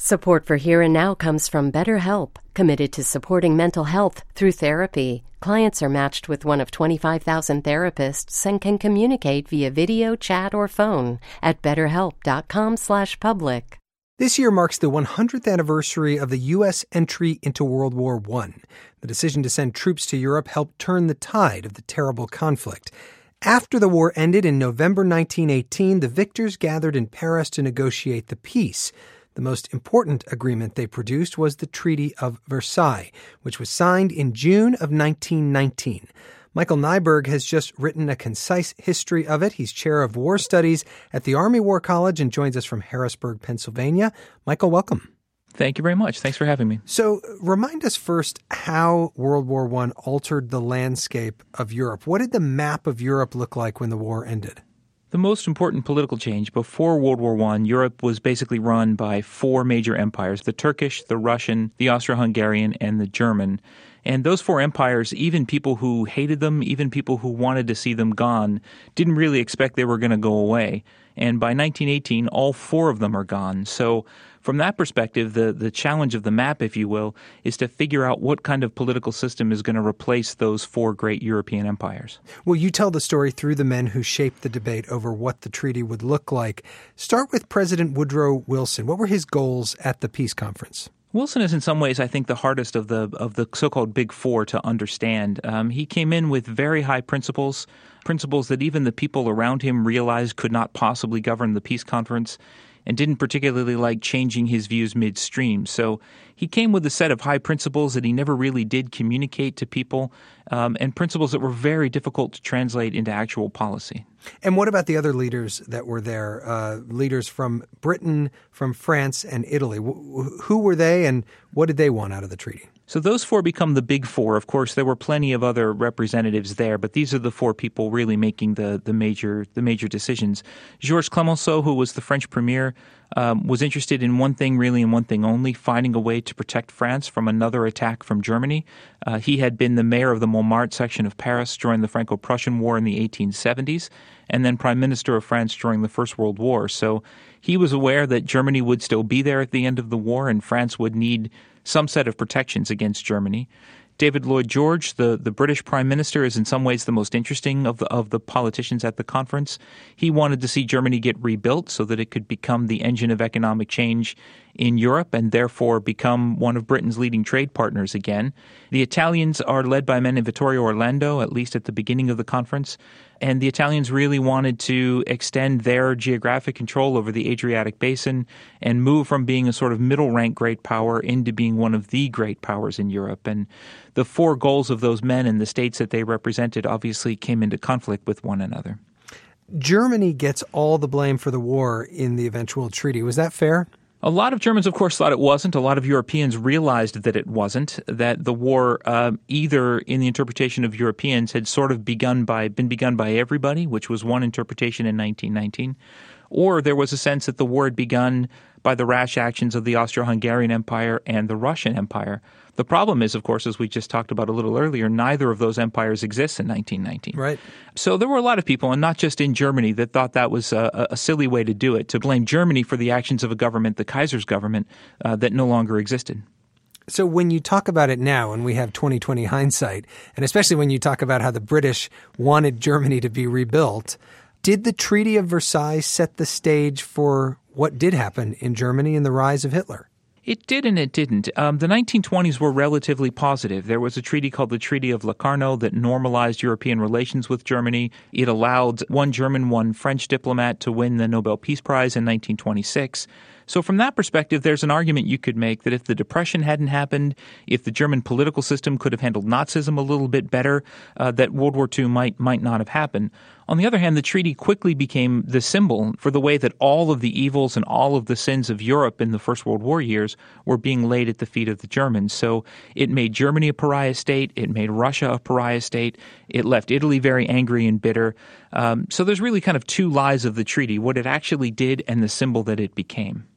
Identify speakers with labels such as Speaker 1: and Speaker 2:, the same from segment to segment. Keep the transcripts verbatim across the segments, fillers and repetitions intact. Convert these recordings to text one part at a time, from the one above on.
Speaker 1: Support for Here and Now comes from BetterHelp, committed to supporting mental health through therapy. Clients are matched with one of twenty-five thousand therapists and can communicate via video, chat, or phone at betterhelp.com slash public.
Speaker 2: This year marks the one hundredth anniversary of the U S entry into World War One. The decision to send troops to Europe helped turn the tide of the terrible conflict. After the war ended in November nineteen eighteen, the victors gathered in Paris to negotiate the peace. The most important agreement they produced was the Treaty of Versailles, which was signed in June of nineteen nineteen. Michael Nyberg has just written a concise history of it. He's chair of war studies at the Army War College and joins us from Harrisburg, Pennsylvania. Michael, welcome.
Speaker 3: Thank you very much. Thanks for having me.
Speaker 2: So remind us first how World War One altered the landscape of Europe. What did the map of Europe look like when the war ended?
Speaker 3: The most important political change before World War One, Europe was basically run by four major empires, the Turkish, the Russian, the Austro-Hungarian, and the German. And those four empires, even people who hated them, even people who wanted to see them gone, didn't really expect they were going to go away. And by nineteen eighteen, all four of them are gone. So from that perspective, the, the challenge of the map, if you will, is to figure out what kind of political system is going to replace those four great European empires.
Speaker 2: Well, you tell the story through the men who shaped the debate over what the treaty would look like. Start with President Woodrow Wilson. What were his goals at the peace conference?
Speaker 3: Wilson is in some ways, I think, the hardest of the of the so-called Big Four to understand. Um, he came in with very high principles, principles that even the people around him realized could not possibly govern the peace conference, and didn't particularly like changing his views midstream. So he came with a set of high principles that he never really did communicate to people, um, and principles that were very difficult to translate into actual policy.
Speaker 2: And what about the other leaders that were there, uh, leaders from Britain, from France, and Italy? W- who were they, and what did they want out of the treaty?
Speaker 3: So those four become the Big Four. Of course, there were plenty of other representatives there, but these are the four people really making the, the major the major decisions. Georges Clemenceau, who was the French premier, um, was interested in one thing really and one thing only, finding a way to protect France from another attack from Germany. Uh, he had been the mayor of the Montmartre section of Paris during the Franco-Prussian War in the eighteen seventies, and then prime minister of France during the First World War. So he was aware that Germany would still be there at the end of the war, and France would need some set of protections against Germany. David Lloyd George, the, the British Prime Minister, is in some ways the most interesting of the, of the politicians at the conference. He wanted to see Germany get rebuilt so that it could become the engine of economic change in Europe and therefore become one of Britain's leading trade partners again. The Italians are led by a man named Vittorio Orlando, at least at the beginning of the conference. And the Italians really wanted to extend their geographic control over the Adriatic Basin and move from being a sort of middle-rank great power into being one of the great powers in Europe. And the four goals of those men and the states that they represented obviously came into conflict with one another.
Speaker 2: Germany gets all the blame for the war in the eventual treaty. Was that fair?
Speaker 3: A lot of Germans, of course, thought it wasn't. A lot of Europeans realized that it wasn't, that the war, uh, either in the interpretation of Europeans, had sort of begun by been begun by everybody, which was one interpretation in nineteen nineteen, or there was a sense that the war had begun by the rash actions of the Austro-Hungarian Empire and the Russian Empire. The problem is, of course, as we just talked about a little earlier, neither of those empires exists in nineteen nineteen.
Speaker 2: Right.
Speaker 3: So there were a lot of people, and not just in Germany, that thought that was a, a silly way to do it, to blame Germany for the actions of a government, the Kaiser's government, uh, that no longer existed.
Speaker 2: So when you talk about it now, and we have twenty twenty hindsight, and especially when you talk about how the British wanted Germany to be rebuilt, did the Treaty of Versailles set the stage for what did happen in Germany and the rise of Hitler?
Speaker 3: It did and it didn't. Um, the nineteen twenties were relatively positive. There was a treaty called the Treaty of Locarno that normalized European relations with Germany. It allowed one German, one French diplomat to win the Nobel Peace Prize in nineteen twenty-six. So from that perspective, there's an argument you could make that if the Depression hadn't happened, if the German political system could have handled Nazism a little bit better, uh, that World War Two might might not have happened. On the other hand, the treaty quickly became the symbol for the way that all of the evils and all of the sins of Europe in the First World War years were being laid at the feet of the Germans. So it made Germany a pariah state. It made Russia a pariah state. It left Italy very angry and bitter. Um, so there's really kind of two lies of the treaty, what it actually did and the symbol that it became.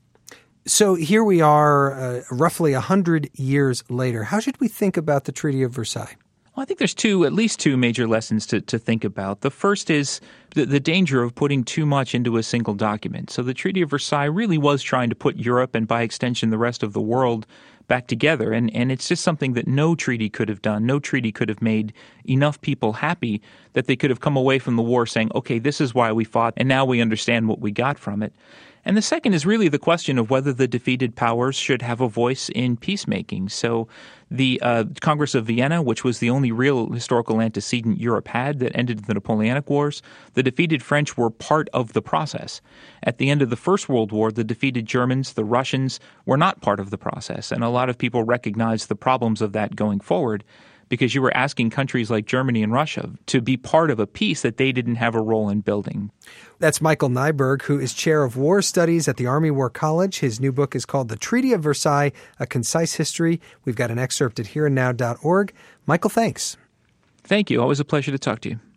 Speaker 2: So here we are, uh, roughly one hundred years later. How should we think about the Treaty of Versailles?
Speaker 3: Well, I think there's two, at least two major lessons to, to think about. The first is the, the danger of putting too much into a single document. So the Treaty of Versailles really was trying to put Europe and by extension the rest of the world back together. And, and it's just something that no treaty could have done. No treaty could have made enough people happy that they could have come away from the war saying, okay, this is why we fought, and now we understand what we got from it. And the second is really the question of whether the defeated powers should have a voice in peacemaking. So the uh, Congress of Vienna, which was the only real historical antecedent Europe had that ended the Napoleonic Wars, the defeated French were part of the process. At the end of the First World War, the defeated Germans, the Russians, were not part of the process. And a lot of people recognize the problems of that going forward, because you were asking countries like Germany and Russia to be part of a peace that they didn't have a role in building.
Speaker 2: That's Michael Nyberg, who is chair of war studies at the Army War College. His new book is called The Treaty of Versailles, A Concise History. We've got an excerpt at here and now dot org. Michael, thanks.
Speaker 3: Thank you. Always a pleasure to talk to you.